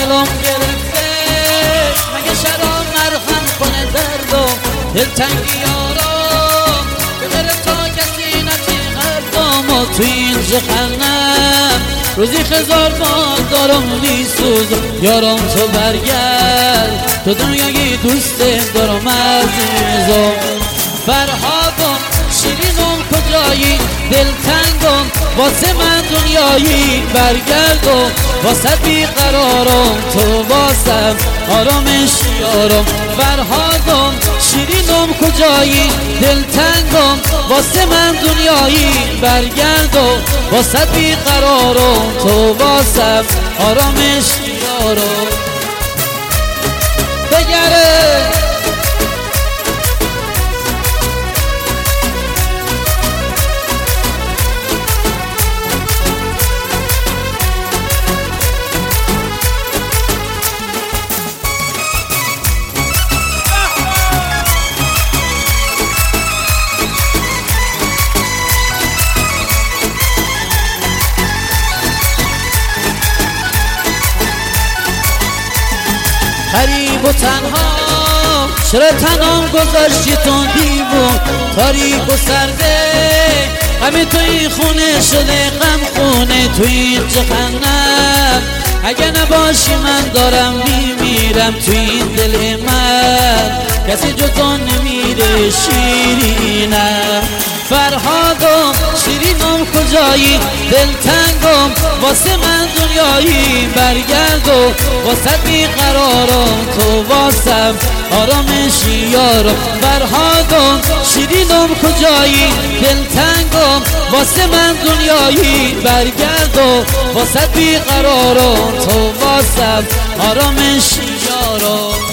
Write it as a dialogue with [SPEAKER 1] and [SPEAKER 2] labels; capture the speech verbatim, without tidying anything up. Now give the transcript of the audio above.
[SPEAKER 1] برام گرفته، مگه شراب مرهم کنه دردم دلتنگی یارم ببره تا کسی نچی قلبم و تو این جهنم روزی خزار بار دارم میسوزم یارم تو برگرد تو دنیای دوست دارم عزیزم فرهادم شیرینم کجایی دلتنگم واسه من دنیایی برگردم واسه بیقرارم تو واسم آرامش یارم فرهادم شیرینم کجایی دلتنگم واسه من دنیایی برگردم واسه بیقرارم تو واسم آرامش یارم بگره غریب و تنها چرا تنام گذاشتی تو دیوون تاریک و سرده غم تو این خونه شده غم خونه تو این جهنم اگه نباشی من دارم میمیرم تو این دل من کسی جز تو نمیره شیرینم فرهادم شیرینم کجایی دلتنگم واسه من دنیایی برگردم واسه بیقرارم تو واسم آرامش یارم فرهادم شیرینم کجایی دلتنگم واسه من دنیایی برگردم واسه بیقرارم تو واسم آرامش یارم